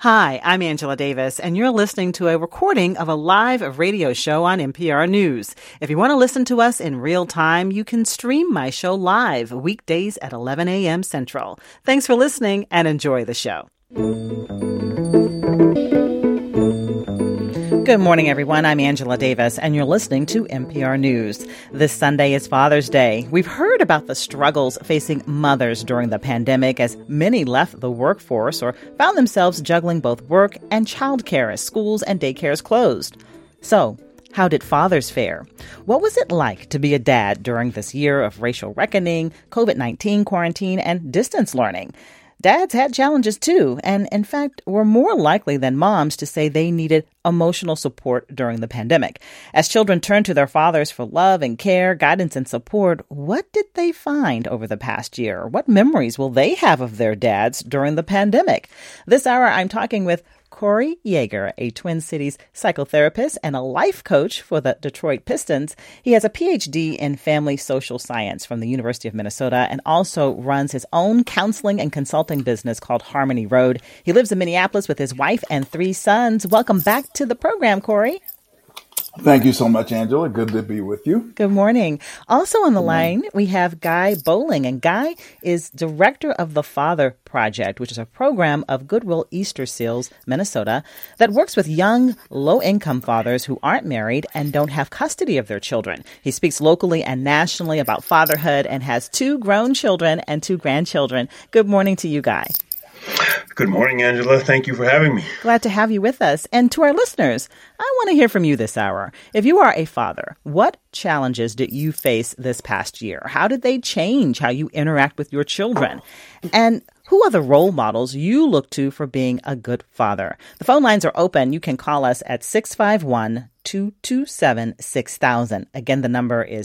Hi, I'm Angela Davis, and you're listening to a recording of a live radio show on NPR News. If you want to listen to us in real time, you can stream my show live weekdays at 11 a.m. Central. Thanks for listening and enjoy the show. Good morning, everyone. I'm Angela Davis, and you're listening to NPR News. This Sunday is Father's Day. We've heard about the struggles facing mothers during the pandemic as many left the workforce or found themselves juggling both work and childcare as schools and daycares closed. So, how did fathers fare? What was it like to be a dad during this year of racial reckoning, COVID-19 quarantine, and distance learning? Dads had challenges too, and in fact, were more likely than moms to say they needed emotional support during the pandemic. As children turned to their fathers for love and care, guidance and support, what did they find over the past year? What memories will they have of their dads during the pandemic? This hour, I'm talking with Corey Yeager, a Twin Cities psychotherapist and a life coach for the Detroit Pistons. He has a PhD in family social science from the University of Minnesota and also runs his own counseling and consulting business called Harmony Road. He lives in Minneapolis with his wife and 3 sons. Welcome back to the program, Corey. Thank you so much, Angela. Good to be with you. Good morning. Also on the line, we have Guy Bowling, and Guy is director of the Father Project, which is a program of Goodwill Easter Seals, Minnesota, that works with young, low-income fathers who aren't married and don't have custody of their children. He speaks locally and nationally about fatherhood and has 2 grown children and 2 grandchildren. Good morning to you, Guy. Good morning, Angela. Thank you for having me. Glad to have you with us. And to our listeners, I want to hear from you this hour. If you are a father, what challenges did you face this past year? How did they change how you interact with your children? And who are the role models you look to for being a good father? The phone lines are open. You can call us at 651-227-6000. Again, the number is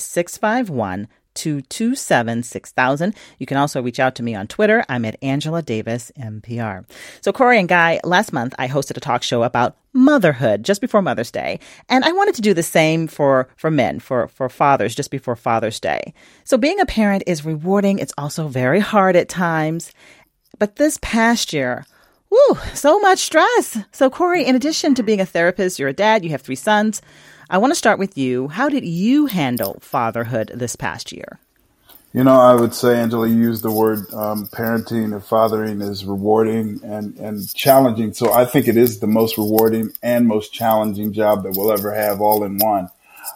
651-227-6000. You can also reach out to me on Twitter. I'm at Angela Davis, NPR. So Corey and Guy, last month I hosted a talk show about motherhood just before Mother's Day. And I wanted to do the same for men, for fathers, just before Father's Day. So being a parent is rewarding. It's also very hard at times. But this past year, so much stress. So Corey, in addition to being a therapist, you're a dad, you have 3 sons. I want to start with you. How did you handle fatherhood this past year? You know, I would say, Angela, you used the word parenting or fathering is rewarding and challenging. So I think it is the most rewarding and most challenging job that we'll ever have all in one.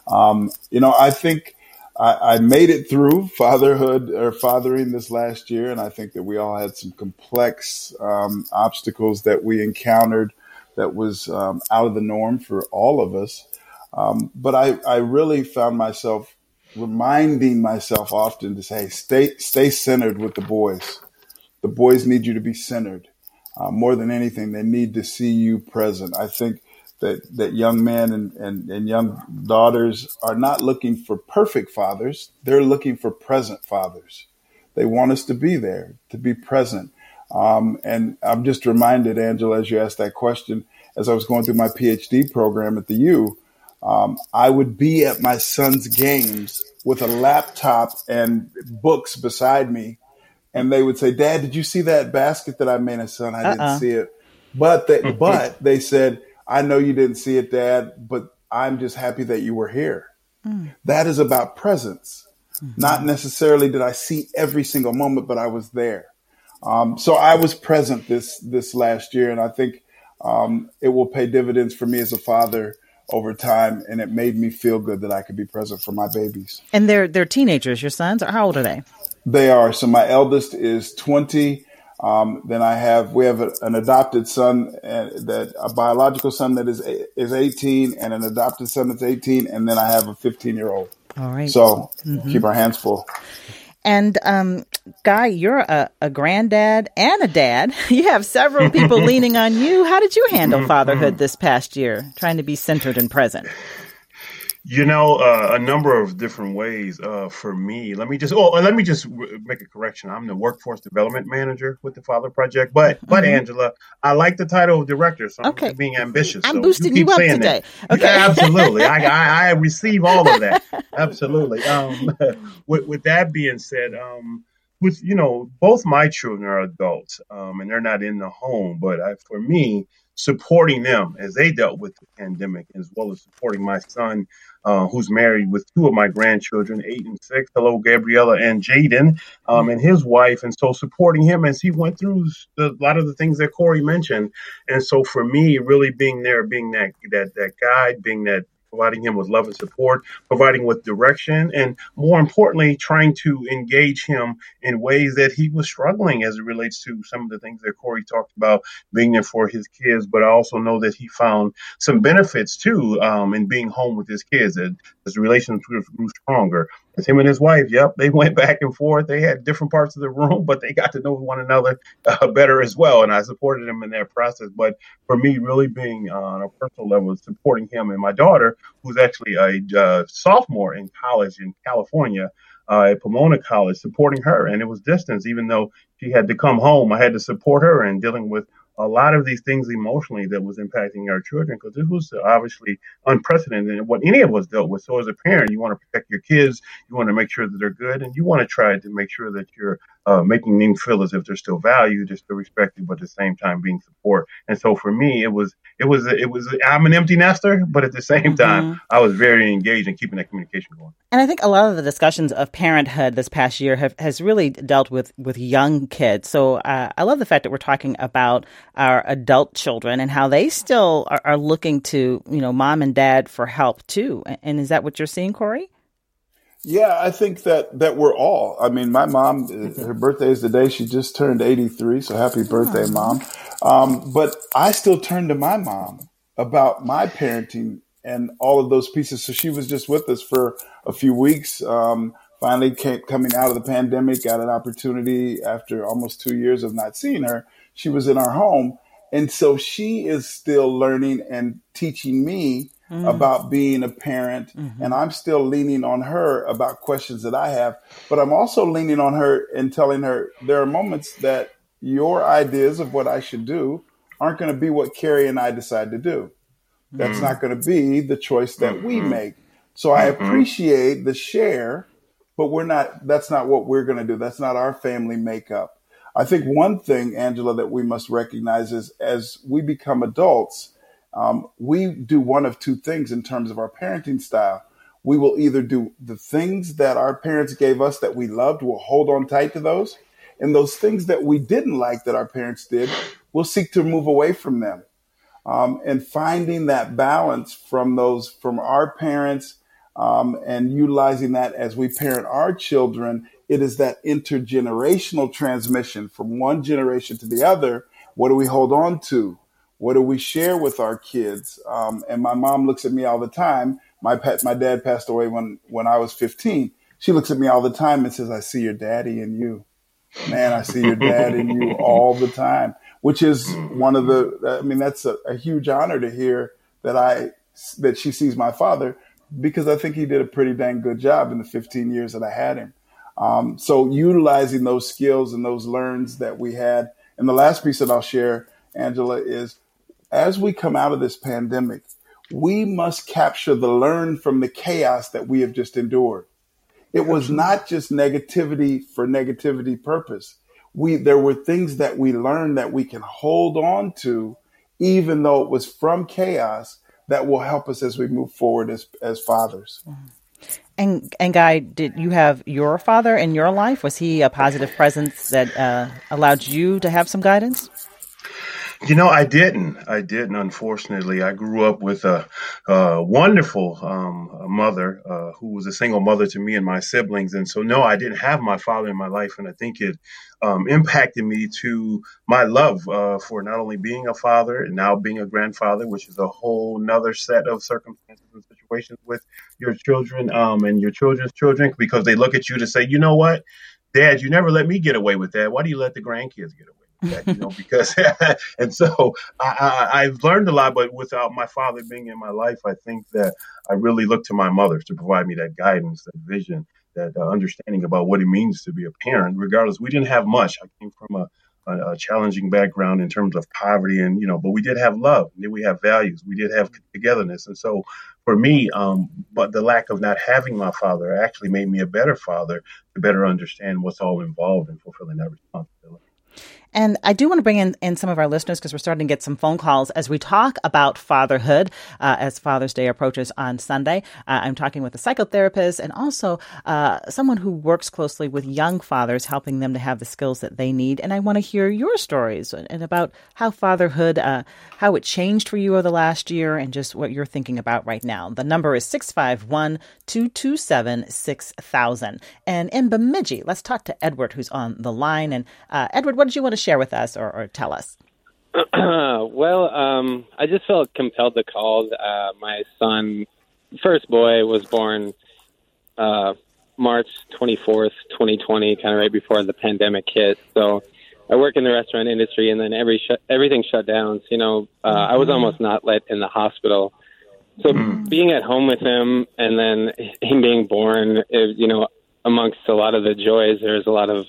I think I made it through fatherhood or fathering this last year. And I think that we all had some complex obstacles that we encountered that was out of the norm for all of us. But I really found myself reminding myself often to say, stay centered with the boys. The boys need you to be centered. More than anything, they need to see you present. I think that young men and young daughters are not looking for perfect fathers. They're looking for present fathers. They want us to be there, to be present. And I'm just reminded, Angela, as you asked that question, as I was going through my PhD program at the U, I would be at my son's games with a laptop and books beside me. And they would say, Dad, did you see that basket that I made? And son, I didn't see it. But they said, I know you didn't see it, Dad, but I'm just happy that you were here. That is about presence. Not necessarily did I see every single moment, but I was there. So I was present this last year. And I think it will pay dividends for me as a father over time, and it made me feel good that I could be present for my babies. And they're teenagers, your sons, or how old are they? They are. So my eldest is 20. Then we have an adopted son, a biological son that is 18, and an adopted son that's 18, and then I have a 15-year-old. All right. So keep our hands full. And Guy, you're a granddad and a dad. You have several people leaning on you. How did you handle fatherhood this past year, trying to be centered and present? You know, a number of different ways for me. Let me just make a correction. I'm the workforce development manager with the Father Project. But Angela, I like the title of director, so I'm being ambitious. I'm boosting you up today. Okay. Yeah, absolutely. I receive all of that. Absolutely. With that being said, with both my children are adults, and they're not in the home. But for me, supporting them as they dealt with the pandemic, as well as supporting my son, who's married with two of my grandchildren, 8 and 6. Hello, Gabriella and Jaden, and his wife, and so supporting him as he went through a lot of the things that Corey mentioned. And so for me, really being there, being that guide, being that providing him with love and support, providing with direction, and more importantly, trying to engage him in ways that he was struggling as it relates to some of the things that Corey talked about, being there for his kids. But I also know that he found some benefits too in being home with his kids as the relationship grew stronger. As him and his wife, yep, they went back and forth. They had different parts of the room, but they got to know one another better as well. And I supported them in that process. But for me, really being on a personal level, supporting him and my daughter, who's actually a sophomore in college in California, at Pomona College, supporting her. And it was distance, even though she had to come home. I had to support her in dealing with a lot of these things emotionally that was impacting our children, because this was obviously unprecedented in what any of us dealt with. So as a parent, you want to protect your kids, you want to make sure that they're good, and you want to try to make sure that you're making them feel as if they're still valued, they're still respected, but at the same time being support. And so for me, it was I'm an empty nester, but at the same time, I was very engaged in keeping that communication going. And I think a lot of the discussions of parenthood this past year has really dealt with young kids. So I love the fact that we're talking about our adult children and how they still are looking to, mom and dad for help too. And is that what you're seeing, Corey? Yeah, I think that we're all. I mean, my mom, her birthday is the day she just turned 83. So happy birthday, Mom. But I still turn to my mom about my parenting and all of those pieces. So she was just with us for a few weeks. Finally coming out of the pandemic, got an opportunity after almost 2 years of not seeing her. She was in our home. And so she is still learning and teaching me about being a parent. And I'm still leaning on her about questions that I have. But I'm also leaning on her and telling her there are moments that your ideas of what I should do aren't going to be what Carrie and I decide to do. That's not going to be the choice that we make. So I appreciate the share, but that's not what we're going to do. That's not our family makeup. I think one thing, Angela, that we must recognize is as we become adults, we do one of two things in terms of our parenting style. We will either do the things that our parents gave us that we loved, we'll hold on tight to those. And those things that we didn't like that our parents did, we'll seek to move away from them. And finding that balance from our parents, and utilizing that as we parent our children, it is that intergenerational transmission from one generation to the other. What do we hold on to? What do we share with our kids? And my mom looks at me all the time. My dad passed away when I was 15. She looks at me all the time and says, "I see your daddy in you. Man, I see your dad in you all the time," which is that's a huge honor to hear that she sees my father, because I think he did a pretty dang good job in the 15 years that I had him. So utilizing those skills and those learns that we had. And the last piece that I'll share, Angela, is as we come out of this pandemic, we must capture the learn from the chaos that we have just endured. It was not just negativity for negativity purpose. There were things that we learned that we can hold on to, even though it was from chaos, that will help us as we move forward as fathers. And Guy, did you have your father in your life? Was he a positive presence that allowed you to have some guidance? I didn't. Unfortunately, I grew up with a wonderful mother who was a single mother to me and my siblings. And so, no, I didn't have my father in my life. And I think it impacted me to my love for not only being a father and now being a grandfather, which is a whole nother set of circumstances and situations with your children and your children's children, because they look at you to say, you know what, Dad, you never let me get away with that. Why do you let the grandkids get away? Because and so I've learned a lot, but without my father being in my life, I think that I really look to my mother to provide me that guidance, that vision, that understanding about what it means to be a parent. Regardless, we didn't have much. I came from a challenging background in terms of poverty, and but we did have love, and then we have values, we did have togetherness, and so for me, but the lack of not having my father actually made me a better father to better understand what's all involved in fulfilling that responsibility. And I do want to bring in some of our listeners because we're starting to get some phone calls as we talk about fatherhood as Father's Day approaches on Sunday. I'm talking with a psychotherapist and also someone who works closely with young fathers, helping them to have the skills that they need. And I want to hear your stories and about how fatherhood, how it changed for you over the last year and just what you're thinking about right now. The number is 651-227-6000. And in Bemidji, let's talk to Edward, who's on the line. And Edward, what did you want to share with us or tell us? Well, I just felt compelled to call. My son, first boy, was born March 24th, 2020, kind of right before the pandemic hit. So I work in the restaurant industry, and then everything shut down. So, I was almost not let in the hospital. So being at home with him and then him being born, amongst a lot of the joys, there's a lot of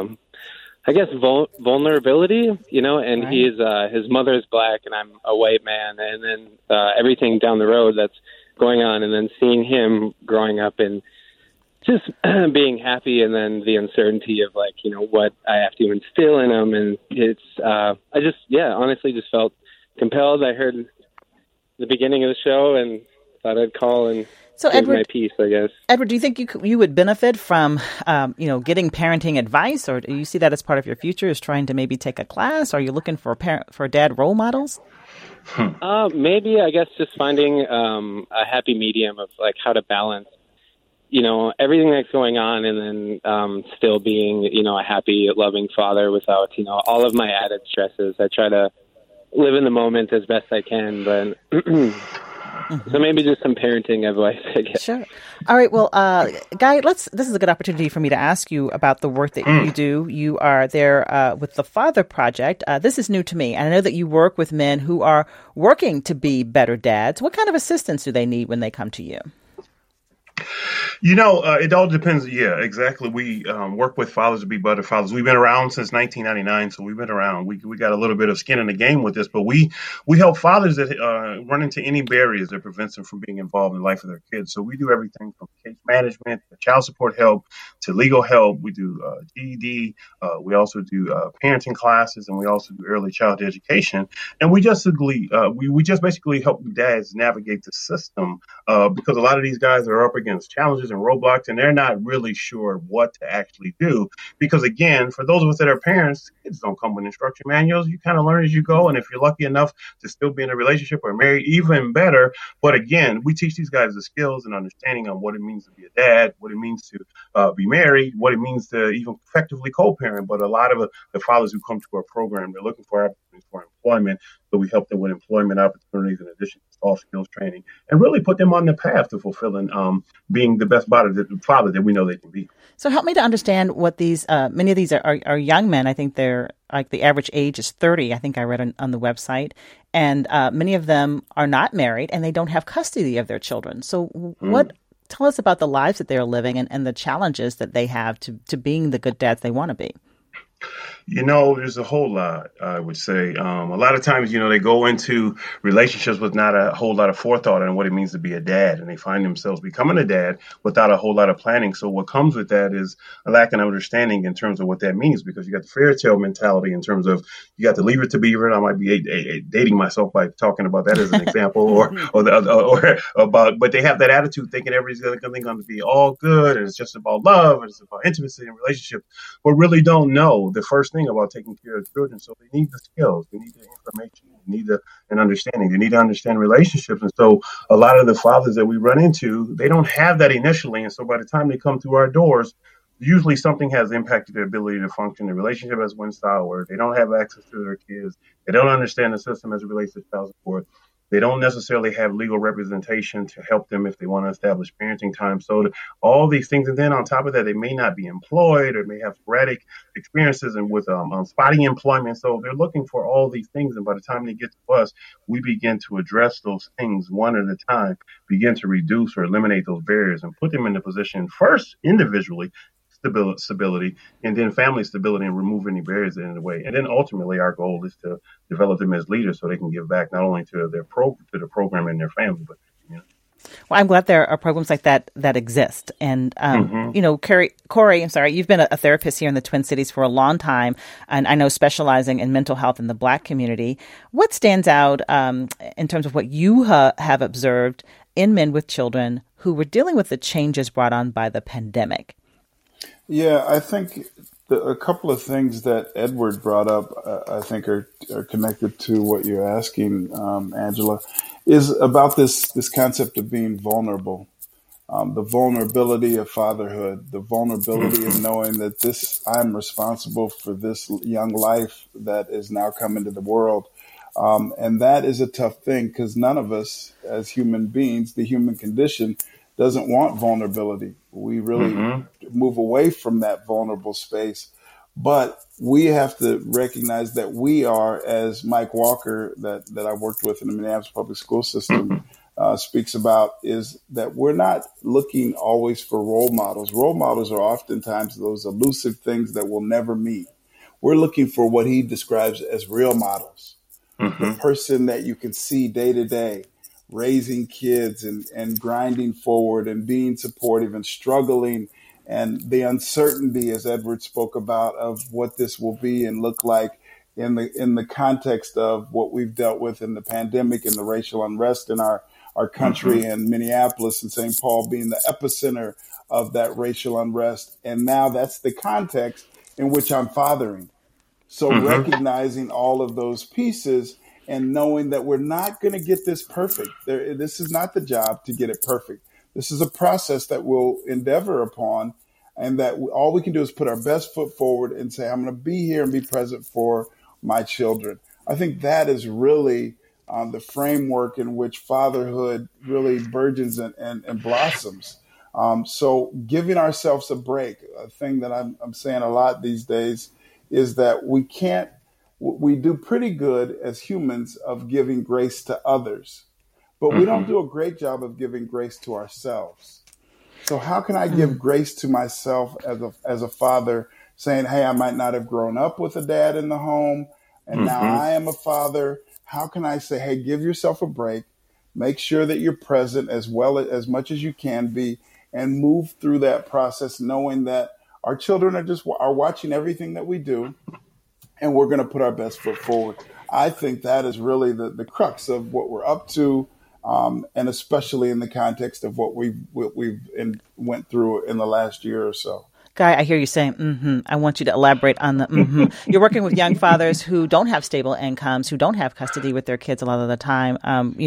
vulnerability, and right. His mother's black and I'm a white man. And then everything down the road that's going on, and then seeing him growing up and just being happy, and then the uncertainty of what I have to instill in him. And it's, honestly just felt compelled. I heard the beginning of the show and thought I'd call and so give Edward, my piece, I guess. Edward, do you think you would benefit from, getting parenting advice, or do you see that as part of your future, is trying to maybe take a class? Are you looking for dad role models? Maybe, I guess, just finding a happy medium of how to balance, everything that's going on, and then still being, a happy, loving father without, all of my added stresses. I try to live in the moment as best I can, but so maybe just some parenting advice, I guess. Sure. All right. Well, Guy, this is a good opportunity for me to ask you about the work that you do. You are there with the Father Project. This is new to me. And I know that you work with men who are working to be better dads. What kind of assistance do they need when they come to you? It all depends. Yeah, exactly. We work with fathers to be better fathers. We've been around since 1999, so we've been around. We got a little bit of skin in the game with this, but we help fathers that run into any barriers that prevents them from being involved in the life of their kids. So we do everything from case management to child support help to legal help. We do GED. We also do parenting classes, and we also do early child education. And we just basically help dads navigate the system because a lot of these guys are up against challenges and roadblocks, and they're not really sure what to actually do. Because again, for those of us that are parents, kids don't come with instruction manuals. You kind of learn as you go. And if you're lucky enough to still be in a relationship or married, even better. But again, we teach these guys the skills and understanding on what it means to be a dad, what it means to be married, what it means to even effectively co-parent. But a lot of the fathers who come to our program, they're looking for opportunities for employment. So we help them with employment opportunities in addition to soft skills training, and really put them on the path to fulfilling being the best father that we know they can be. So help me to understand what these, many of these are young men. I think they're like the average age is 30, I think I read on the website. And many of them are not married and they don't have custody of their children. So tell us about the lives that they're living and the challenges that they have to being the good dads they want to be. There's a whole lot, I would say. A lot of times, they go into relationships with not a whole lot of forethought on what it means to be a dad, and they find themselves becoming a dad without a whole lot of planning. So what comes with that is a lack of understanding in terms of what that means, because you got the fairy tale mentality in terms of you got the leave it to beaver. I might be dating myself by talking about that as an example, but they have that attitude thinking everything's going to be all good, and it's just about love, and it's about intimacy and relationship, but really don't know the first thing about taking care of children. So they need the skills, they need the information, they need an understanding, they need to understand relationships. And so a lot of the fathers that we run into, they don't have that initially. And so by the time they come through our doors, usually something has impacted their ability to function. The relationship has went sour. They don't have access to their kids. They don't understand the system as it relates to child support. They don't necessarily have legal representation to help them if they want to establish parenting time. So all these things. And then on top of that, they may not be employed or may have sporadic experiences and with spotty employment. So they're looking for all these things. And by the time they get to us, we begin to address those things one at a time, begin to reduce or eliminate those barriers and put them in a position first individually stability, and then family stability, and remove any barriers in the way. And then ultimately, our goal is to develop them as leaders so they can give back not only to to the program and their family, but to the community. Well, I'm glad there are programs like that exist. And, Corey, I'm sorry, you've been a therapist here in the Twin Cities for a long time, and I know specializing in mental health in the Black community. What stands out in terms of what you have observed in men with children who were dealing with the changes brought on by the pandemic? Yeah, I think a couple of things that Edward brought up, I think are connected to what you're asking, Angela, is about this concept of being vulnerable, the vulnerability of fatherhood, the vulnerability of knowing that I'm responsible for this young life that is now coming to the world. And that is a tough thing because none of us as human beings, the human condition, doesn't want vulnerability. We really move away from that vulnerable space. But we have to recognize that we are, as Mike Walker, that I worked with in the Minneapolis public school system, speaks about, is that we're not looking always for role models. Role models are oftentimes those elusive things that we'll never meet. We're looking for what he describes as real models, the person that you can see day to day, raising kids and grinding forward and being supportive and struggling, and the uncertainty, as Edward spoke about, of what this will be and look like in the context of what we've dealt with in the pandemic and the racial unrest in our country, and Minneapolis and St. Paul being the epicenter of that racial unrest. And now that's the context in which I'm fathering. So recognizing all of those pieces and knowing that we're not going to get this perfect. This is not the job to get it perfect. This is a process that we'll endeavor upon, and that all we can do is put our best foot forward and say, I'm going to be here and be present for my children. I think that is really the framework in which fatherhood really burgeons and blossoms. So giving ourselves a break, a thing that I'm saying a lot these days, is that we do pretty good as humans of giving grace to others, but we don't do a great job of giving grace to ourselves. So how can I give grace to myself as a father, saying, hey, I might not have grown up with a dad in the home, and now I am a father. How can I say, hey, give yourself a break, make sure that you're present as much as you can be, and move through that process, knowing that our children are watching everything that we do, and we're going to put our best foot forward. I think that is really the crux of what we're up to, and especially in the context of what we've went through in the last year or so. Guy, I hear you saying, I want you to elaborate on the You're working with young fathers who don't have stable incomes, who don't have custody with their kids a lot of the time.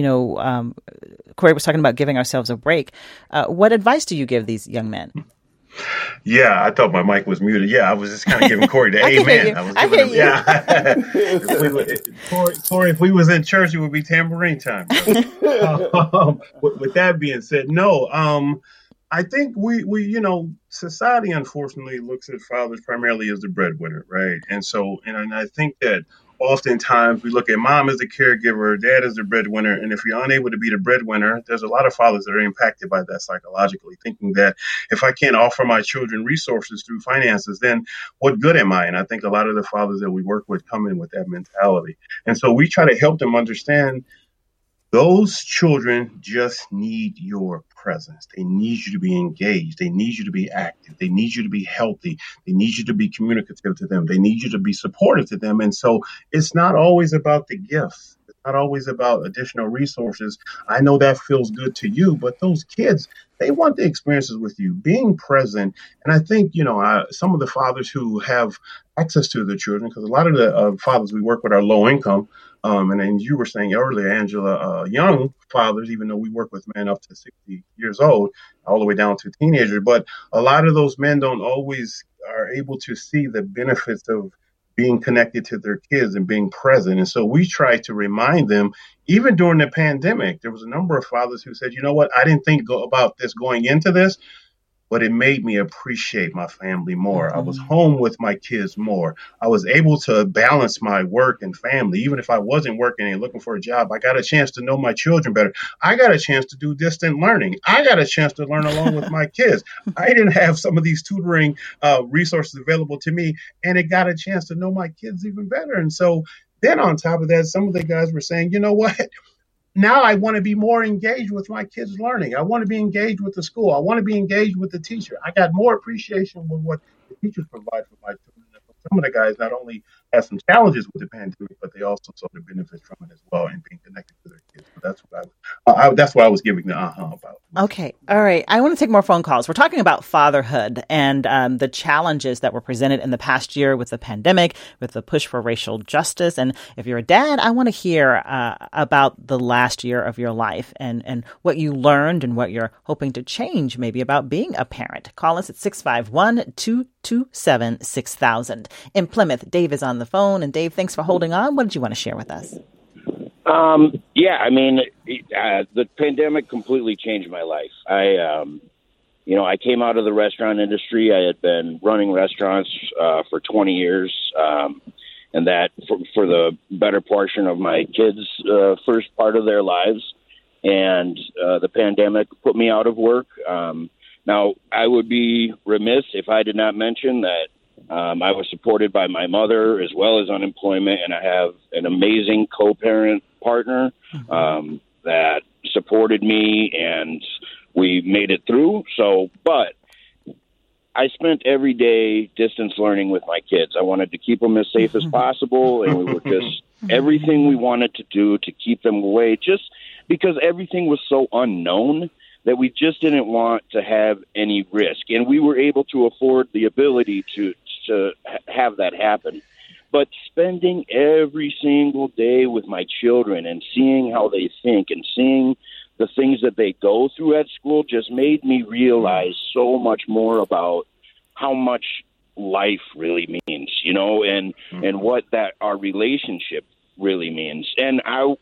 Corey was talking about giving ourselves a break. What advice do you give these young men? Yeah, I thought my mic was muted. Yeah, I was just kind of giving Corey the amen. I hear you. Yeah. Corey, if we was in church, it would be tambourine time. With that being said, no. I think we society unfortunately looks at fathers primarily as the breadwinner, right? And I think that oftentimes we look at mom as the caregiver, dad as the breadwinner, and if you're unable to be the breadwinner, there's a lot of fathers that are impacted by that psychologically, thinking that if I can't offer my children resources through finances, then what good am I? And I think a lot of the fathers that we work with come in with that mentality. And so we try to help them understand those children just need your presence. They need you to be engaged. They need you to be active. They need you to be healthy. They need you to be communicative to them. They need you to be supportive to them. And so it's not always about the gifts. It's not always about additional resources. I know that feels good to you, but those kids, they want the experiences with you, being present. And I think, some of the fathers who have access to their children, because a lot of the fathers we work with are low income. And then you were saying earlier, Angela, young fathers, even though we work with men up to 60 years old, all the way down to teenagers, but a lot of those men don't always are able to see the benefits of being connected to their kids and being present. And so we try to remind them, even during the pandemic, there was a number of fathers who said, you know what, I didn't think about this going into this, but it made me appreciate my family more. I was home with my kids more. I was able to balance my work and family. Even if I wasn't working and looking for a job, I got a chance to know my children better. I got a chance to do distant learning. I got a chance to learn along with my kids. I didn't have some of these tutoring resources available to me, and it got a chance to know my kids even better. And so then on top of that, some of the guys were saying, you know what? Now I want to be more engaged with my kids' learning. I want to be engaged with the school. I want to be engaged with the teacher. I got more appreciation with what the teachers provide for my children. Some of the guys not only had some challenges with the pandemic, but they also saw the benefits from it as well and being connected to their kids. So that's what I was giving the about. Okay. All right. I want to take more phone calls. We're talking about fatherhood and the challenges that were presented in the past year with the pandemic, with the push for racial justice. And if you're a dad, I want to hear about the last year of your life and what you learned and what you're hoping to change maybe about being a parent. Call us at 651-227-6000. In Plymouth, Dave is on the phone. And Dave, thanks for holding on. What did you want to share with us? The pandemic completely changed my life. I came out of the restaurant industry. I had been running restaurants for 20 years, and that for the better portion of my kids' first part of their lives. And the pandemic put me out of work. Now, I would be remiss if I did not mention that I was supported by my mother as well as unemployment, and I have an amazing co-parent partner that supported me, and we made it through. But I spent every day distance learning with my kids. I wanted to keep them as safe as possible, and we were just everything we wanted to do to keep them away, just because everything was so unknown that we just didn't want to have any risk. And we were able to afford the ability to have that happen. But spending every single day with my children and seeing how they think and seeing the things that they go through at school just made me realize so much more about how much life really means, and what that our relationship really means. And I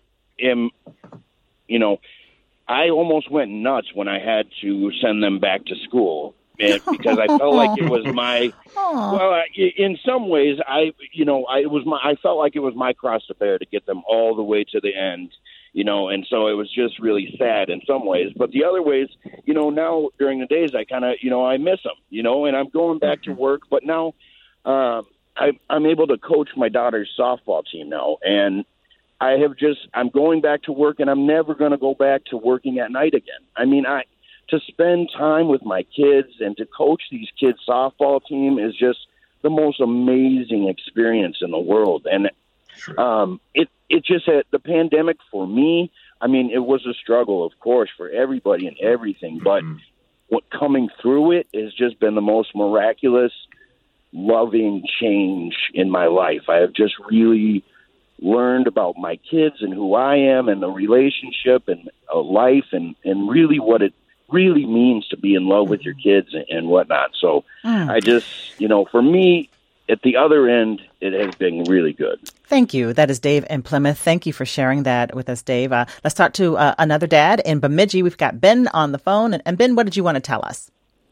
almost went nuts when I had to send them back to school. Because I felt like it was my, in some ways, I felt like it was my cross to bear to get them all the way to the end, and so it was just really sad in some ways. But the other ways, now during the days, I kind of, I miss them, and I'm going back to work. But now I'm able to coach my daughter's softball team now, and I'm going back to work, and I'm never going to go back to working at night again. I mean, to spend time with my kids and to coach these kids' softball team is just the most amazing experience in the world. And it just had the pandemic for me. I mean, it was a struggle, of course, for everybody and everything. But what coming through it has just been the most miraculous, loving change in my life. I have just really learned about my kids and who I am and the relationship and life and really what it really means to be in love with your kids and whatnot. So I just, for me, at the other end, it has been really good. Thank you. That is Dave in Plymouth. Thank you for sharing that with us, Dave. Let's talk to another dad in Bemidji. We've got Ben on the phone. And Ben, what did you want to tell us?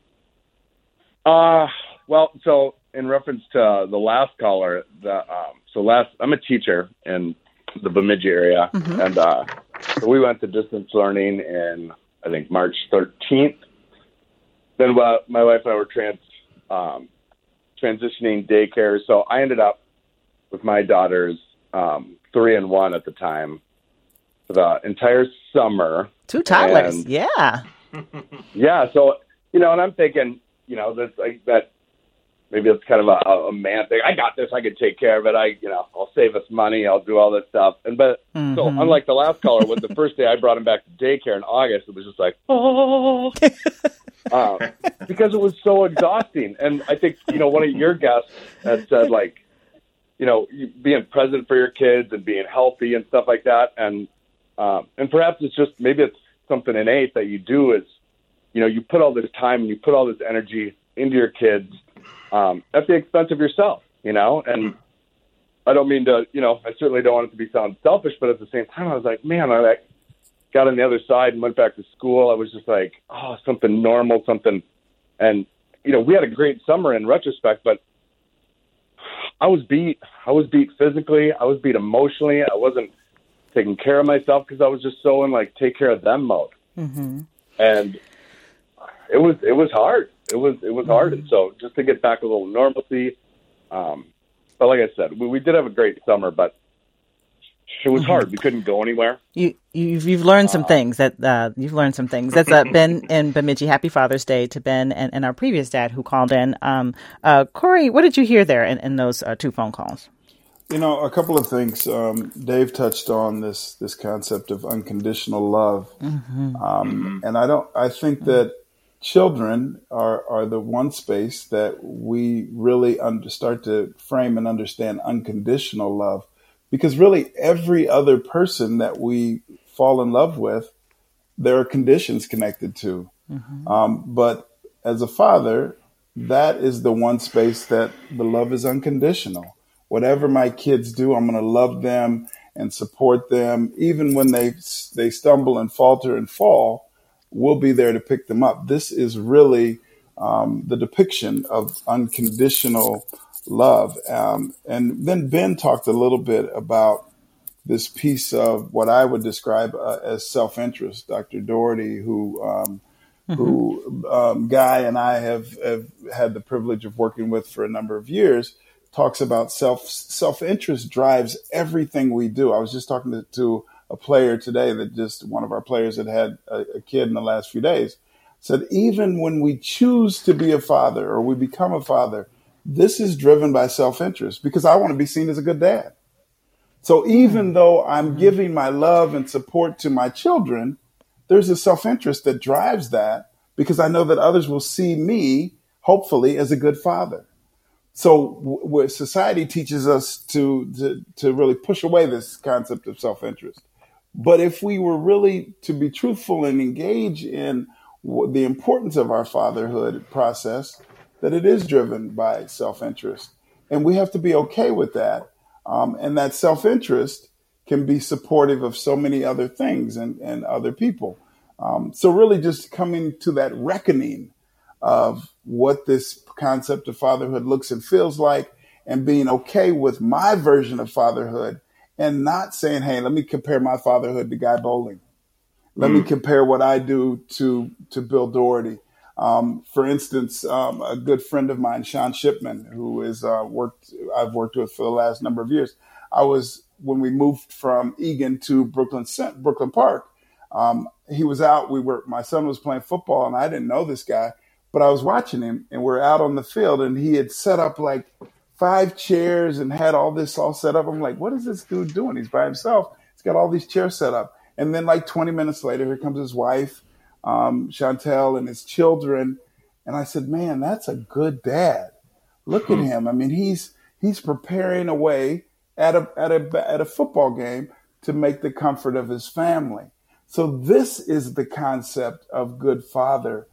So in reference to the last caller, I'm a teacher in the Bemidji area, and so we went to distance learning in, I think, March 13th. Then my wife and I were transitioning daycare, so I ended up with my daughters, 3 and 1 at the time, for the entire summer. 2 toddlers, yeah. Yeah, so, and I'm thinking, that's like that. Maybe it's kind of a man thing. I got this. I can take care of it. I'll save us money. I'll do all this stuff. So unlike the last caller, when the first day I brought him back to daycare in August, it was just like, because it was so exhausting. And I think, one of your guests had said, like, being present for your kids and being healthy and stuff like that. And perhaps maybe it's something innate that you do is, you put all this time and you put all this energy into your kids, at the expense of yourself, and I don't mean to, I certainly don't want it to sound selfish, but at the same time, I was like, man, I got on the other side and went back to school. I was just like, something normal, something And, we had a great summer in retrospect, but I was beat. I was beat physically. I was beat emotionally. I wasn't taking care of myself because I was just so in take care of them mode. Mm-hmm. And it was hard. It was hard. And so just to get back a little normalcy. But like I said, we did have a great summer, but it was hard. We couldn't go anywhere. You've learned some things you've learned some things. That's Ben and Bemidji. Happy Father's Day to Ben and our previous dad who called in. Corey, what did you hear there in those 2 phone calls? A couple of things. Dave touched on this concept of unconditional love, and I think that children are the one space that we really start to frame and understand unconditional love, because really every other person that we fall in love with, there are conditions connected to. But as a father, that is the one space that the love is unconditional. Whatever my kids do, I'm going to love them and support them. Even when they stumble and falter and fall, we'll be there to pick them up. This is really the depiction of unconditional love. And then Ben talked a little bit about this piece of what I would describe as self-interest. Dr. Doherty, who Guy and I have had the privilege of working with for a number of years, talks about self-interest drives everything we do. I was just talking to a player today one of our players that had a kid in the last few days, said even when we choose to be a father or we become a father, this is driven by self-interest because I want to be seen as a good dad. So even though I'm giving my love and support to my children, there's a self-interest that drives that because I know that others will see me, hopefully, as a good father. So where society teaches us to really push away this concept of self-interest. But if we were really to be truthful and engage in the importance of our fatherhood process, that it is driven by self-interest. And we have to be okay with that. And that self-interest can be supportive of so many other things and other people. So really just coming to that reckoning of what this concept of fatherhood looks and feels like, and being okay with my version of fatherhood and not saying, hey, let me compare my fatherhood to Guy Bowling. Let me compare what I do to Bill Doherty. For instance, a good friend of mine, Sean Shipman, who I've worked with for the last number of years. When we moved from Eagan to Brooklyn Park, he was out. My son was playing football and I didn't know this guy, but I was watching him and we're out on the field and he had set up 5 chairs and had all this all set up. I'm like, what is this dude doing? He's by himself. He's got all these chairs set up. And then 20 minutes later, here comes his wife, Chantel, and his children. And I said, man, that's a good dad. Look at him. I mean, he's preparing a way at a football game to make the comfort of his family. So this is the concept of good fatherhood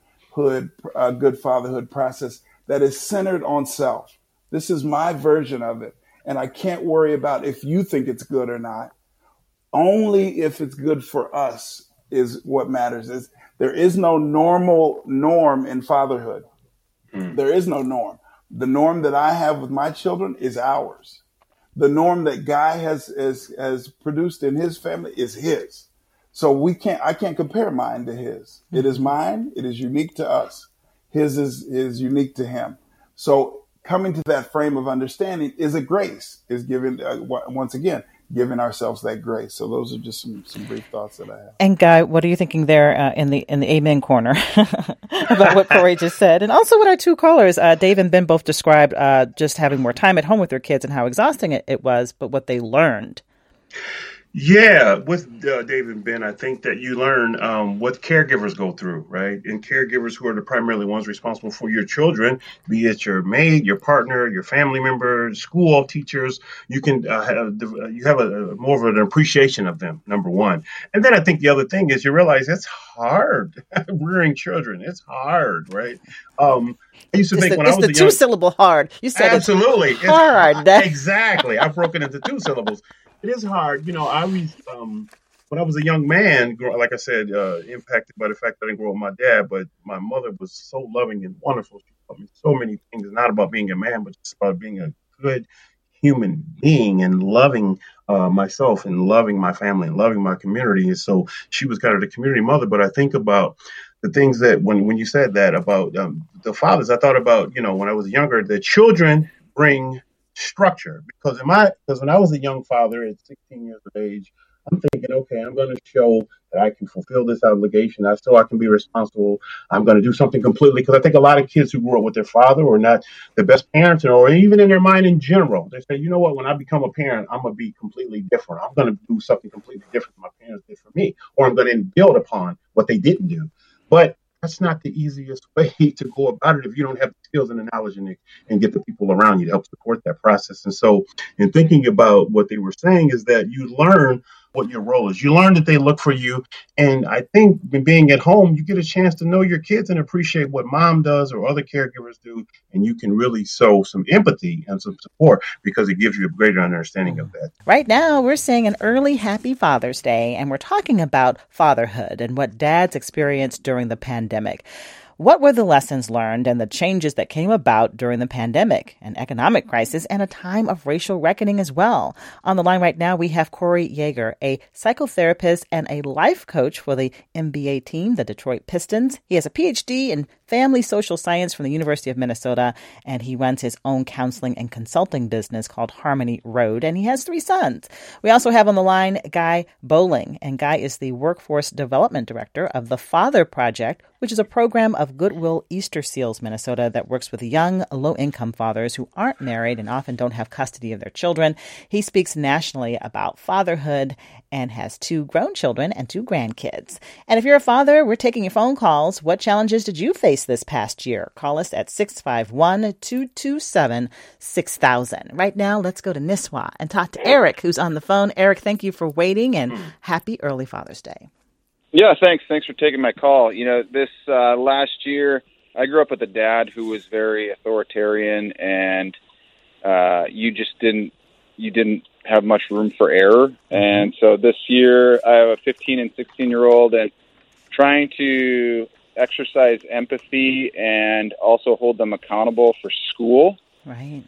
process that is centered on self. This is my version of it. And I can't worry about if you think it's good or not. Only if it's good for us is what matters. There is no norm in fatherhood. There is no norm. The norm that I have with my children is ours. The norm that Guy has produced in his family is his. So I can't compare mine to his. It is mine. It is unique to us. His is unique to him. So coming to that frame of understanding is a grace, is giving, once again, giving ourselves that grace. So those are just some brief thoughts that I have. And Guy, what are you thinking there in the amen corner about what Corey just said? And also what our 2 callers, Dave and Ben, both described just having more time at home with their kids and how exhausting it was, but what they learned. Yeah, with Dave and Ben, I think that you learn what caregivers go through, right? And caregivers who are the primarily ones responsible for your children, be it your maid, your partner, your family member, school teachers, you can have a more of an appreciation of them, number one. And then I think the other thing is you realize it's hard rearing children. It's hard, right? I used to think when I was the 2-syllable hard. You said absolutely it's hard. Exactly. I've broken into 2 syllables. It is hard. I always, when I was a young man, like I said, impacted by the fact that I didn't grow up with my dad, but my mother was so loving and wonderful. She taught me so many things, not about being a man, but just about being a good human being and loving myself and loving my family and loving my community. And so she was kind of the community mother. But I think about the things that when you said that about the fathers, I thought about, when I was younger, the children bring structure because when I was a young father at 16 years of age, I'm thinking, okay, I'm going to show that I can fulfill this obligation. I can be responsible. I'm going to do something completely because I think a lot of kids who grew up with their father or not the best parents, or even in their mind in general, they say, you know what, when I become a parent, I'm going to be completely different. I'm going to do something completely different than my parents did for me, or I'm going to build upon what they didn't do. But that's not the easiest way to go about it if you don't have the skills and the knowledge and get the people around you to help support that process. And so in thinking about what they were saying is that you learn what your role is. You learn that they look for you. And I think being at home, you get a chance to know your kids and appreciate what mom does or other caregivers do. And you can really show some empathy and some support because it gives you a greater understanding of that. Right now, we're saying an early happy Father's Day, and we're talking about fatherhood and what dads experienced during the pandemic. What were the lessons learned and the changes that came about during the pandemic, an economic crisis, and a time of racial reckoning as well? On the line right now, we have Corey Yeager, a psychotherapist and a life coach for the NBA team, the Detroit Pistons. He has a PhD in family social science from the University of Minnesota, and he runs his own counseling and consulting business called Harmony Road, and he has 3 sons. We also have on the line Guy Bowling, and Guy is the Workforce Development Director of the Father Project, which is a program of Goodwill Easter Seals, Minnesota, that works with young, low-income fathers who aren't married and often don't have custody of their children. He speaks nationally about fatherhood and has 2 grown children and 2 grandkids. And if you're a father, we're taking your phone calls. What challenges did you face this past year? Call us at 651-227-6000. Right now, let's go to Nisswa and talk to Eric, who's on the phone. Eric, thank you for waiting, and happy early Father's Day. Yeah, thanks. Thanks for taking my call. This last year, I grew up with a dad who was very authoritarian, and you didn't have much room for error. And so this year, I have a 15 and 16-year-old, and trying to exercise empathy and also hold them accountable for school Right.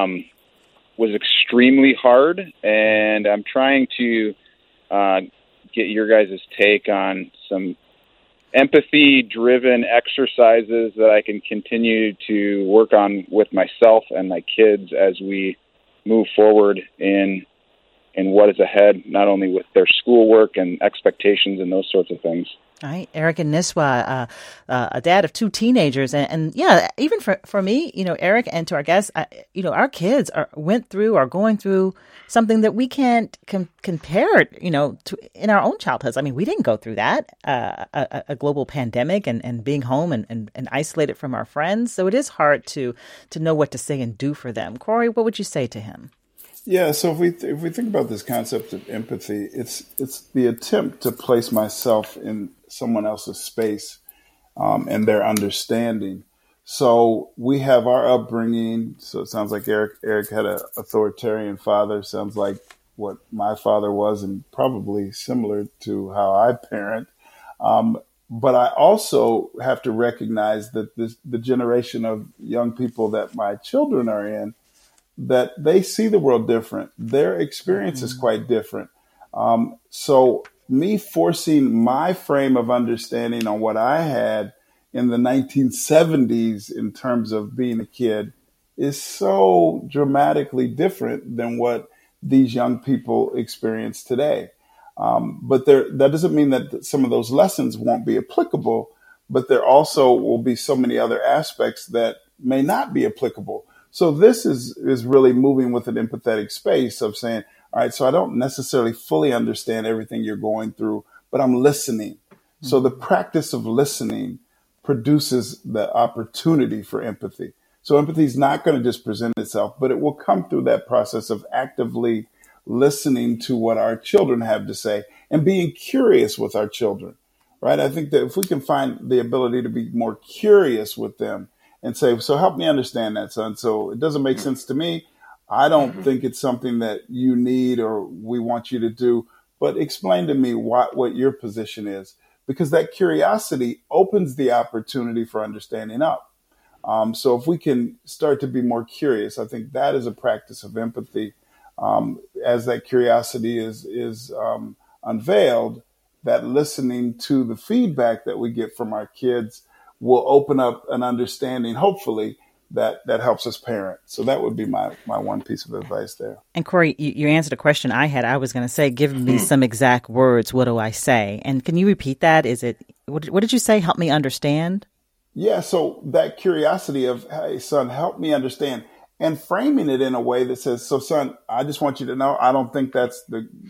Was extremely hard. And I'm trying to get your guys' take on some empathy-driven exercises that I can continue to work on with myself and my kids as we move forward in what is ahead, not only with their schoolwork and expectations and those sorts of things. All right, Eric and Nisswa, a dad of 2 teenagers, and yeah, even for me, Eric, and to our guests, our kids went through or going through something that we can't compare, to in our own childhoods. I mean, we didn't go through that, a global pandemic and being home and isolated from our friends. So it is hard to know what to say and do for them. Corey, what would you say to him? Yeah, so if we think about this concept of empathy, it's the attempt to place myself in someone else's space and their understanding. So we have our upbringing. So it sounds like Eric had an authoritarian father. Sounds like what my father was, and probably similar to how I parent. But I also have to recognize that the generation of young people that my children are in, that they see the world different. Their experience is quite different. So me forcing my frame of understanding on what I had in the 1970s in terms of being a kid is so dramatically different than what these young people experience today. But that doesn't mean that some of those lessons won't be applicable, but there also will be so many other aspects that may not be applicable. So this is really moving with an empathetic space of saying, all right, so I don't necessarily fully understand everything you're going through, but I'm listening. Mm-hmm. So the practice of listening produces the opportunity for empathy. So empathy is not going to just present itself, but it will come through that process of actively listening to what our children have to say and being curious with our children, right? I think that if we can find the ability to be more curious with them, and say, so help me understand that, son. So it doesn't make sense to me. I don't think it's something that you need or we want you to do, but explain to me what your position is, because that curiosity opens the opportunity for understanding up. So if we can start to be more curious, I think that is a practice of empathy. As that curiosity is unveiled, that listening to the feedback that we get from our kids will open up an understanding, hopefully, that helps us parent. So that would be my one piece of advice there. And Corey, you answered a question I had. I was going to say, give me some exact words. What do I say? And can you repeat that? What did you say? Help me understand? Yeah. So that curiosity of, hey, son, help me understand, and framing it in a way that says, so son, I just want you to know, I don't think that's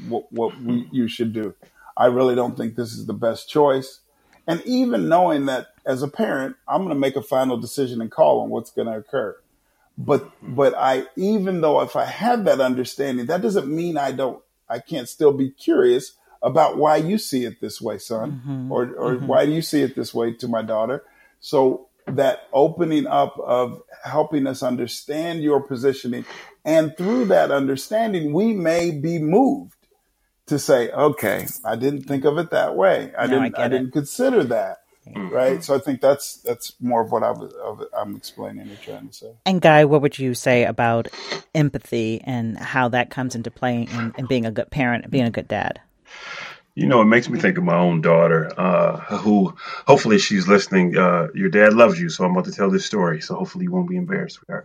you should do. I really don't think this is the best choice. And even knowing that as a parent, I'm going to make a final decision and call on what's going to occur. But even though if I have that understanding, that doesn't mean I can't still be curious about why you see it this way, son, or why do you see it this way to my daughter? So that opening up of helping us understand your positioning, and through that understanding, we may be moved to say, okay, I didn't think of it that way. I didn't consider that. Right. So I think that's more of what I'm explaining or trying to say. And Guy, what would you say about empathy and how that comes into play in being a good parent, being a good dad? You know, it makes me think of my own daughter, who hopefully she's listening. Your dad loves you, so I'm about to tell this story. So hopefully you won't be embarrassed with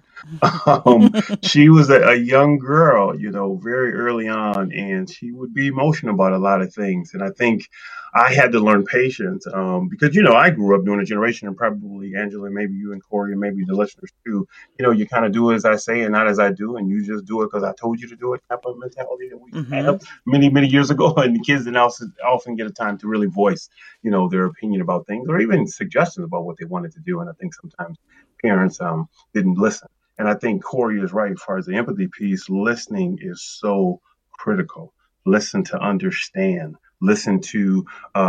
her. She was a young girl, very early on, and she would be emotional about a lot of things. And I think I had to learn patience because, I grew up during a generation, and probably Angela, maybe you and Corey, and maybe the listeners too, you kind of do as I say and not as I do, and you just do it because I told you to do it type of mentality that we had many, many years ago. And the kids didn't often get a time to really voice, their opinion about things or even suggestions about what they wanted to do. And I think sometimes parents didn't listen. And I think Corey is right as far as the empathy piece. Listening is so critical. Listen to understand. Listen to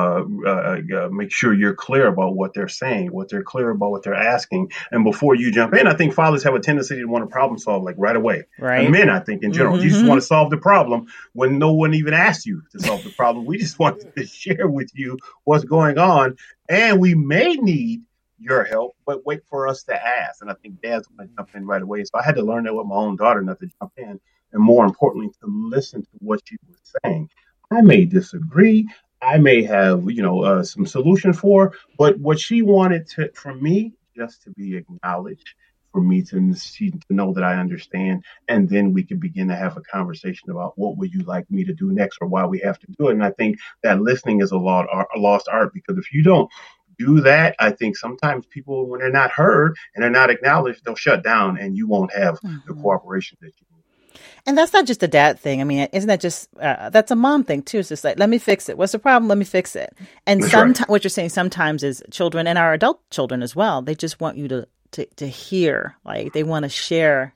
make sure you're clear about what they're saying, what they're clear about what they're asking. And before you jump in, I think fathers have a tendency to want to problem solve like right away. Right. And men, I think in general, you just want to solve the problem when no one even asked you to solve the problem. We just want to share with you what's going on. And we may need your help, but wait for us to ask. And I think dads want to jump in right away. So I had to learn that with my own daughter, not to jump in. And more importantly, to listen to what she was saying. I may disagree. I may have, some solution for, but what she wanted from me just to be acknowledged, for me to know that I understand, and then we can begin to have a conversation about what would you like me to do next or why we have to do it. And I think that listening is a lost art, because if you don't do that, I think sometimes people, when they're not heard and they're not acknowledged, they'll shut down, and you won't have the cooperation that you need. And that's not just a dad thing. I mean, isn't that just, that's a mom thing too. It's just like, let me fix it. What's the problem? Let me fix it. And what you're saying sometimes is children, and our adult children as well, they just want you to hear, like they want to share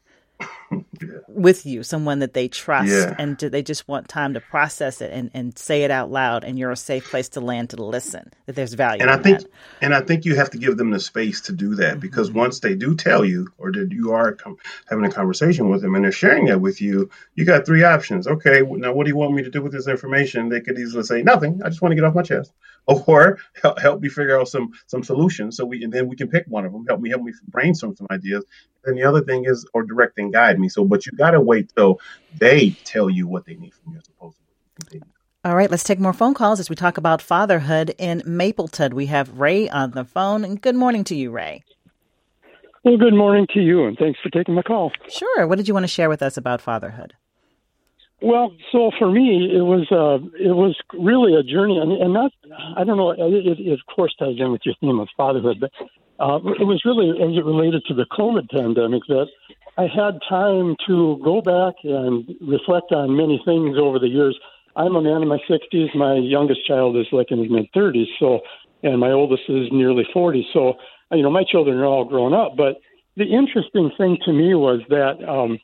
with you, someone that they trust, and they just want time to process it and say it out loud, and you're a safe place to land to listen, that there's value in that. And I think you have to give them the space to do that, because once they do tell you, or that you are having a conversation with them and they're sharing that with you, you got three options. Okay, now what do you want me to do with this information? They could easily say, nothing, I just want to get off my chest. Or help me figure out some solutions, and then we can pick one of them. Help me brainstorm some ideas. And the other thing is, or direct and guide me. But you got to wait till they tell you what they need from you, as opposed to what you think they need. All right, let's take more phone calls as we talk about fatherhood in Mapleton. We have Ray on the phone. And good morning to you, Ray. Well, good morning to you, and thanks for taking my call. Sure. What did you want to share with us about fatherhood? Well, so for me, it was really a journey, and not, I don't know, it of course ties in with your theme of fatherhood, but it was really as it related to the COVID pandemic that I had time to go back and reflect on many things over the years. I'm a man in my 60s. My youngest child is like in his mid-30s, and my oldest is nearly 40. So, my children are all grown up. But the interesting thing to me was that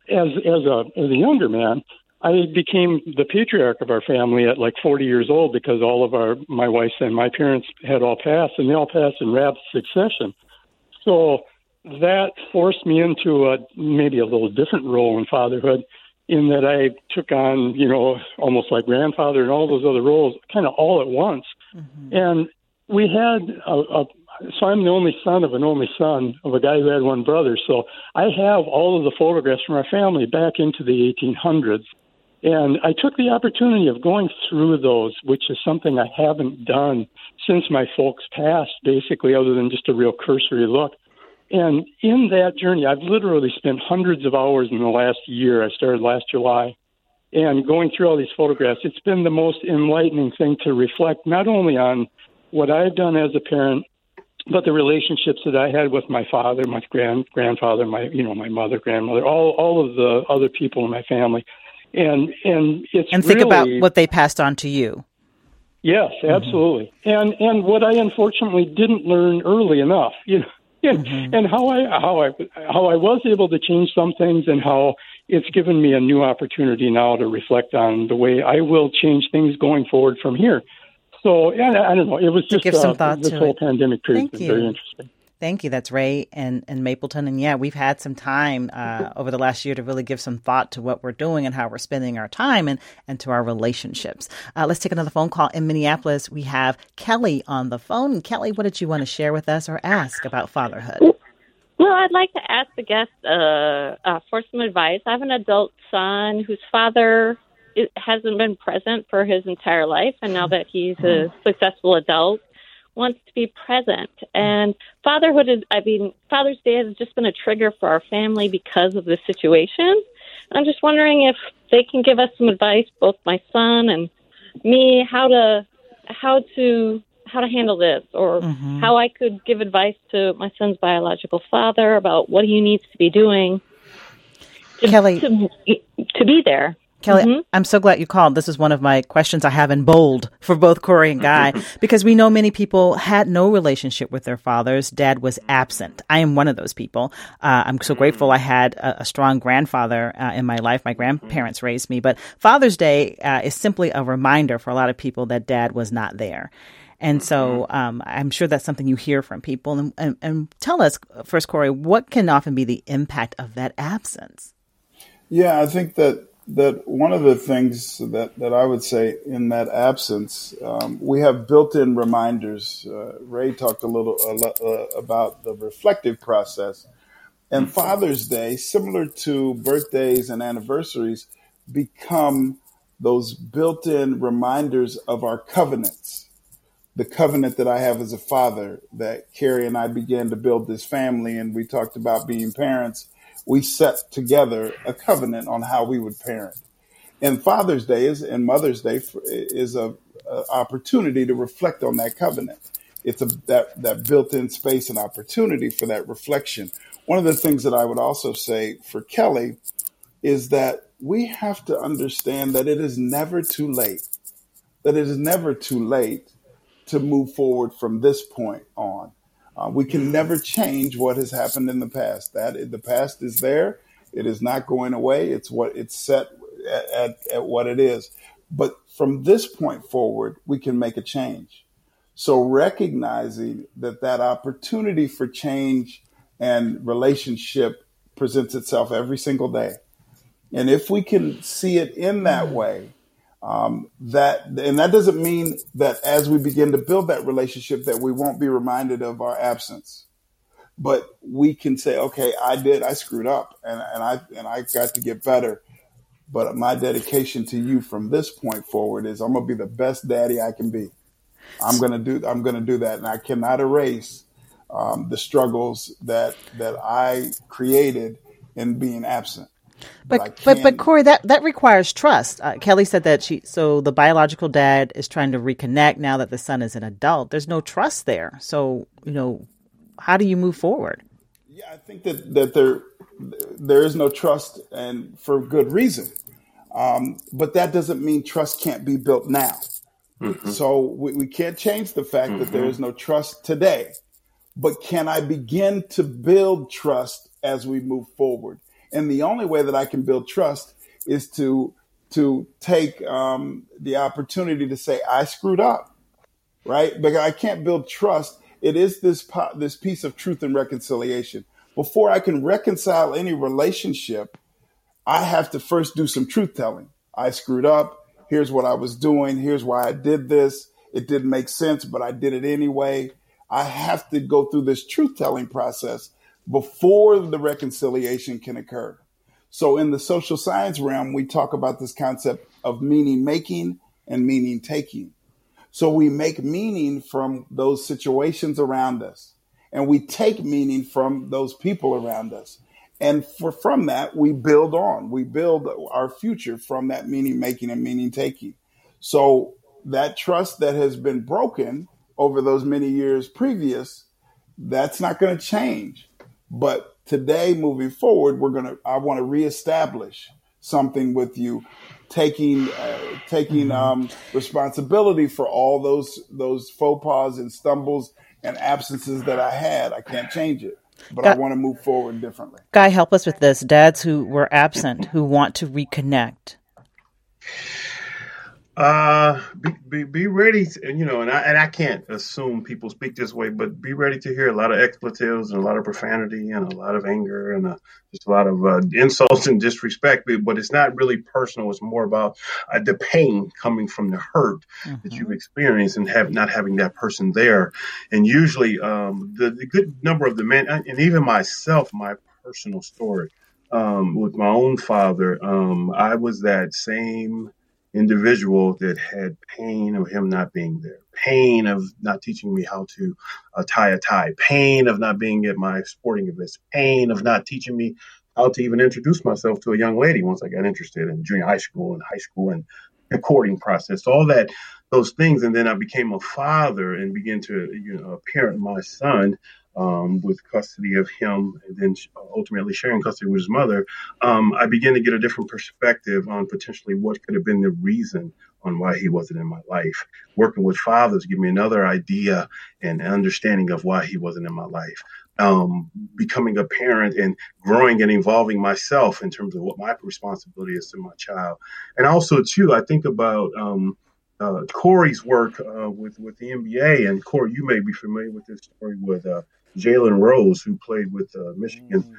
as a younger man, I became the patriarch of our family at like 40 years old, because all of my wife's and my parents had all passed, and they all passed in rapid succession. So that forced me into maybe a little different role in fatherhood. in that I took on, almost like grandfather and all those other roles kind of all at once. Mm-hmm. And we had so I'm the only son of an only son of a guy who had one brother. So I have all of the photographs from our family back into the 1800s. And I took the opportunity of going through those, which is something I haven't done since my folks passed, basically, other than just a real cursory look. And in that journey, I've literally spent hundreds of hours in the last year. I started last July. And going through all these photographs, it's been the most enlightening thing to reflect not only on what I've done as a parent, but the relationships that I had with my father, my grandfather, my mother, grandmother, all of the other people in my family. And it's and think about what they passed on to you. Yes, absolutely. Mm-hmm. And what I unfortunately didn't learn early enough, mm-hmm. and how I was able to change some things, and how it's given me a new opportunity now to reflect on the way I will change things going forward from here. So I don't know. It was just give some thought this to whole it. pandemic period Thank was you. very interesting. Thank you. That's Ray and Mapleton. And yeah, we've had some time over the last year to really give some thought to what we're doing and how we're spending our time and to our relationships. Let's take another phone call. In Minneapolis, we have Kelly on the phone. Kelly, what did you want to share with us or ask about fatherhood? Well, I'd like to ask the guest for some advice. I have an adult son whose father hasn't been present for his entire life, and now that he's a successful adult, wants to be present. And Father's Day has just been a trigger for our family because of this situation. I'm just wondering if they can give us some advice, both my son and me, how to handle this, or mm-hmm. how I could give advice to my son's biological father about what he needs to be doing Kelly, to be there. Kelly, mm-hmm. I'm so glad you called. This is one of my questions I have in bold for both Corey and Guy, because we know many people had no relationship with their fathers. Dad was absent. I am one of those people. I'm so grateful I had a strong grandfather in my life. My grandparents raised me. But Father's Day is simply a reminder for a lot of people that Dad was not there. And so I'm sure that's something you hear from people. And tell us, first, Corey, what can often be the impact of that absence? Yeah, I think that one of the things that I would say in that absence, we have built-in reminders. Ray talked a little about the reflective process. And Father's Day, similar to birthdays and anniversaries, become those built-in reminders of our covenants. The covenant that I have as a father, that Carrie and I began to build this family, and we talked about being parents. We set together a covenant on how we would parent. And Father's Day and Mother's Day is a opportunity to reflect on that covenant. It's that built-in space and opportunity for that reflection. One of the things that I would also say for Kelly is that we have to understand that it is never too late. That it is never too late to move forward from this point on. We can never change what has happened in the past. The past is there. It is not going away. It's set at what it is. But from this point forward, we can make a change. So recognizing that opportunity for change and relationship presents itself every single day. And if we can see it in that way, that doesn't mean that as we begin to build that relationship that we won't be reminded of our absence, but we can say, okay, I screwed up and I got to get better. But my dedication to you from this point forward is I'm going to be the best daddy I can be. I'm going to do that. And I cannot erase the struggles that I created in being absent. But Corey, that requires trust. Kelly said that so the biological dad is trying to reconnect now that the son is an adult. There's no trust there. So, how do you move forward? Yeah, I think that there is no trust, and for good reason. But that doesn't mean trust can't be built now. Mm-hmm. So we can't change the fact that there is no trust today. But can I begin to build trust as we move forward? And the only way that I can build trust is to take the opportunity to say, I screwed up, right? Because I can't build trust. It is this piece of truth and reconciliation. Before I can reconcile any relationship, I have to first do some truth telling. I screwed up. Here's what I was doing. Here's why I did this. It didn't make sense, but I did it anyway. I have to go through this truth telling process before the reconciliation can occur. So in the social science realm, we talk about this concept of meaning making and meaning taking. So we make meaning from those situations around us, and we take meaning from those people around us. And from that, we build on. We build our future from that meaning making and meaning taking. So that trust that has been broken over those many years previous, that's not going to change. But today, moving forward, I want to reestablish something with you, taking responsibility for all those faux pas and stumbles and absences that I had. I can't change it, but I want to move forward differently. Guy, help us with this. Dads who were absent, who want to reconnect. Be ready to, and I can't assume people speak this way, but be ready to hear a lot of expletives and a lot of profanity and a lot of anger and just a lot of insults and disrespect. But it's not really personal. It's more about the pain coming from the hurt that you've experienced and not having that person there. And usually the good number of the men, and even myself, my personal story with my own father, I was that same individual that had pain of him not being there, pain of not teaching me how to tie a tie, pain of not being at my sporting events, pain of not teaching me how to even introduce myself to a young lady once I got interested in junior high school and the courting process, all that, those things. And then I became a father and began to parent my son with custody of him, and then ultimately sharing custody with his mother. I began to get a different perspective on potentially what could have been the reason on why he wasn't in my life. Working with fathers gave me another idea and understanding of why he wasn't in my life. Becoming a parent and growing and evolving myself in terms of what my responsibility is to my child. And also, too, I think about Corey's work with the NBA. And Corey, you may be familiar with this story with Jalen Rose, who played with Michigan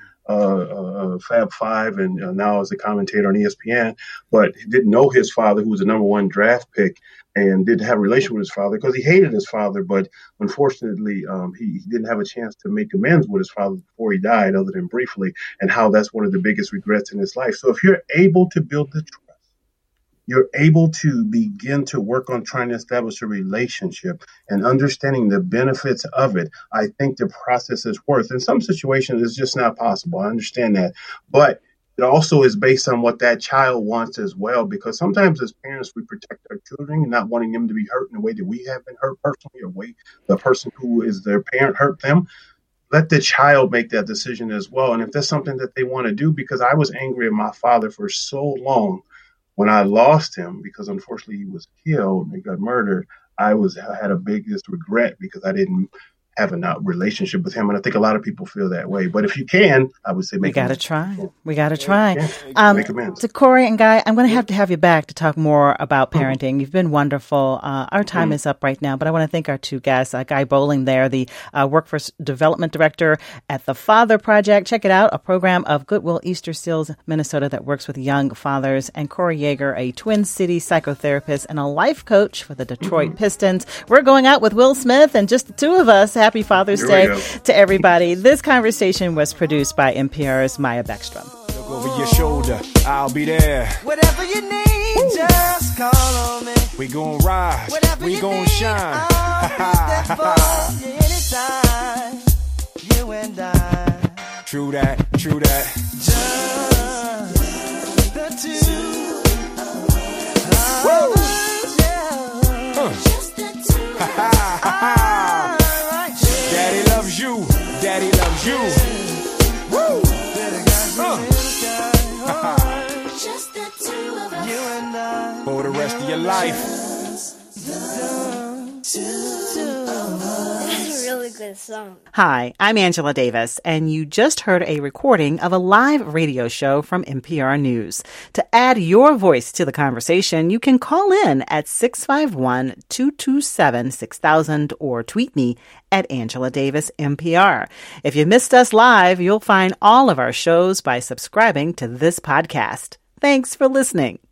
Fab Five and now is a commentator on ESPN, but he didn't know his father, who was the number one draft pick, and didn't have a relation with his father because he hated his father. But unfortunately, he didn't have a chance to make amends with his father before he died, other than briefly, and how that's one of the biggest regrets in his life. So if you're able to build the trust, you're able to begin to work on trying to establish a relationship and understanding the benefits of it, I think the process is worth. In some situations, it's just not possible. I understand that. But it also is based on what that child wants as well, because sometimes as parents, we protect our children and not wanting them to be hurt in a way that we have been hurt personally, or way the person who is their parent hurt them. Let the child make that decision as well. And if that's something that they want to do, because I was angry at my father for so long, when I lost him, because unfortunately he was killed and he got murdered, I had a biggest regret because I didn't have a relationship with him. And I think a lot of people feel that way. But if you can, I would say we got to try. We got to try. Make amends. To Corey and Guy, I'm going to have you back to talk more about parenting. You've been wonderful. Our time is up right now, but I want to thank our two guests, Guy Bowling there, the Workforce Development Director at the Father Project. Check it out, a program of Goodwill Easter Seals, Minnesota, that works with young fathers. And Corey Yeager, a Twin City psychotherapist and a life coach for the Detroit Pistons. We're going out with Will Smith and just the two of us. Happy Father's Day to everybody. This conversation was produced by NPR's Maya Beckstrom. Look over your shoulder, I'll be there. Whatever you need, just call on me. We gon' rise, we gon' shine. I'll be there for you anytime, you and I. True that, true that. Just the two. Woo! Just the two. Ha ha ha. Daddy loves you. Daddy loves you. Woo! Just the two of us. You and I. For the rest of your life. The two of us. really good song. Hi, I'm Angela Davis, and you just heard a recording of a live radio show from NPR News. To add your voice to the conversation, you can call in at 651-227-6000 or tweet me at Angela Davis NPR. If you missed us live, you'll find all of our shows by subscribing to this podcast. Thanks for listening.